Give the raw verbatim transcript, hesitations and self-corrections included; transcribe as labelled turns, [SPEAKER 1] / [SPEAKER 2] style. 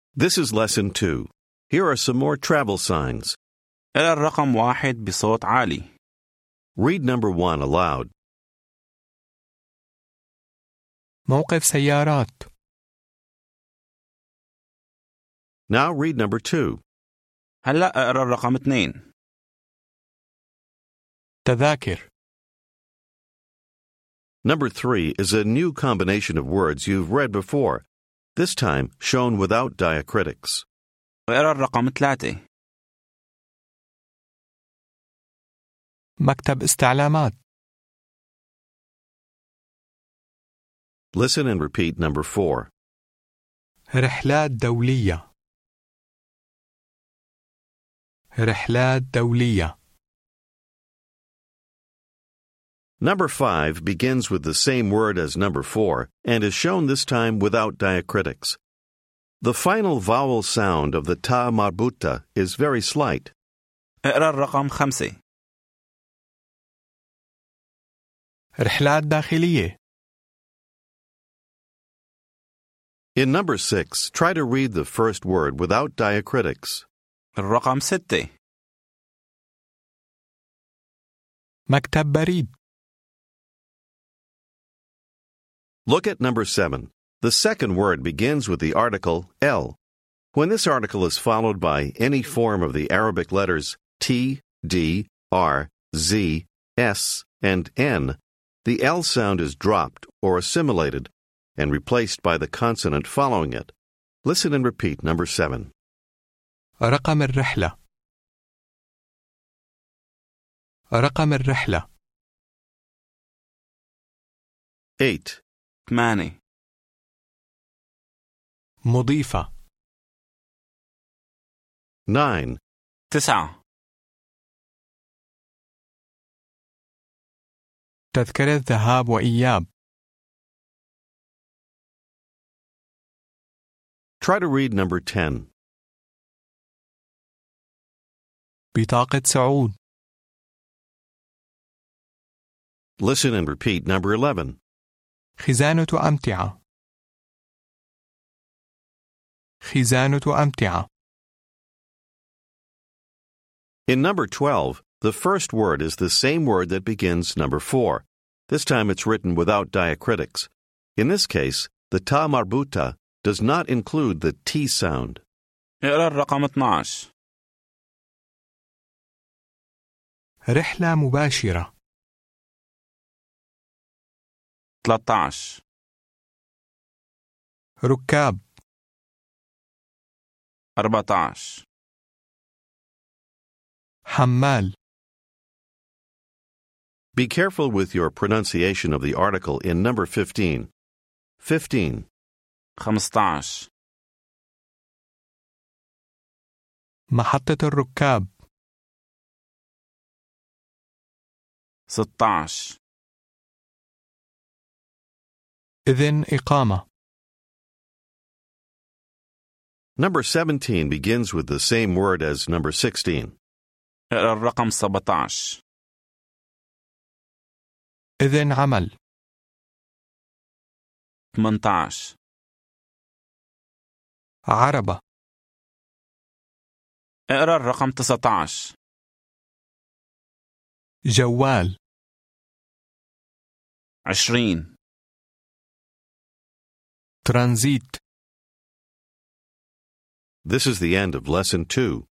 [SPEAKER 1] This is lesson two. Here are some more travel signs.
[SPEAKER 2] إلى الرقم واحد بصوت عالي.
[SPEAKER 1] Read number one aloud.
[SPEAKER 3] موقف سيارات.
[SPEAKER 1] Now read number two.
[SPEAKER 2] هلأ اقرأ الرقم اثنين.
[SPEAKER 3] تذاكر.
[SPEAKER 1] Number three is a new combination of words you've read before, this time shown without diacritics.
[SPEAKER 2] اقرأ الرقم ثلاثة.
[SPEAKER 3] مكتب استعلامات.
[SPEAKER 1] Listen and repeat number four.
[SPEAKER 3] رحلات دولية. رحلات دولية.
[SPEAKER 1] Number five begins with the same word as number four and is shown this time without diacritics. The final vowel sound of the ta marbuta is very slight.
[SPEAKER 2] اقرأ الرقم خمسة.
[SPEAKER 3] رحلات داخلية.
[SPEAKER 1] In number six, try to read the first word without diacritics.
[SPEAKER 2] الرقم ستة.
[SPEAKER 3] مكتب بريد.
[SPEAKER 1] Look at number seven. The second word begins with the article L. When this article is followed by any form of the Arabic letters T, D, R, Z, S, and N, the L sound is dropped or assimilated and replaced by the consonant following it. Listen and repeat number seven.
[SPEAKER 3] رقم الرحلة. رقم الرحلة.
[SPEAKER 1] eight.
[SPEAKER 2] ثمانية.
[SPEAKER 3] مضيفة.
[SPEAKER 1] nine.
[SPEAKER 2] تسعة.
[SPEAKER 3] تذكرة ذهاب وإياب.
[SPEAKER 1] Try to read number ten.
[SPEAKER 3] بطاقة صعود.
[SPEAKER 1] Listen and repeat number eleven.
[SPEAKER 3] خزانة أمتعة. خزانة أمتعة.
[SPEAKER 1] In number twelve, the first word is the same word that begins number four. This time it's written without diacritics. In this case, the ta marbuta does not include the T sound.
[SPEAKER 2] اقرأ الرقم اثناشر.
[SPEAKER 3] رحلة مباشرة.
[SPEAKER 2] ثلاثة عشر.
[SPEAKER 3] ركاب.
[SPEAKER 2] أربعة عشر.
[SPEAKER 3] حمال.
[SPEAKER 1] Be careful with your pronunciation of the article in number fifteen. fifteen.
[SPEAKER 2] خمسة عشر.
[SPEAKER 3] محطة الركاب.
[SPEAKER 2] ستة عشر.
[SPEAKER 3] إذن إقامة.
[SPEAKER 1] Number seventeen begins with the same word as number sixteen.
[SPEAKER 2] اقرأ الرقم سبعة عشر.
[SPEAKER 3] إذن عمل.
[SPEAKER 2] ثمانية عشر.
[SPEAKER 3] عربة.
[SPEAKER 2] اقرأ الرقم تسعة عشر.
[SPEAKER 3] جوال.
[SPEAKER 2] عشرين.
[SPEAKER 3] ترانزيت.
[SPEAKER 1] This is the end of lesson two.